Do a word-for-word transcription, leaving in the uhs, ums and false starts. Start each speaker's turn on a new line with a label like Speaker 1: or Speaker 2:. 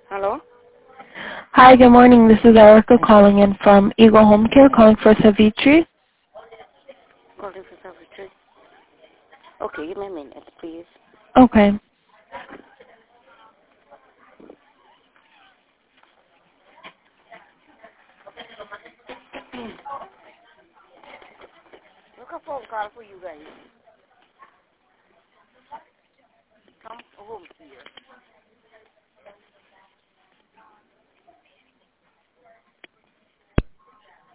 Speaker 1: Hello?
Speaker 2: Hi, good morning. This is Erica calling in from Eagle Home Care, calling for Savitri.
Speaker 1: Calling for Savitri. Okay, give me a minute, please.
Speaker 2: Okay.
Speaker 1: Look a phone call for you guys.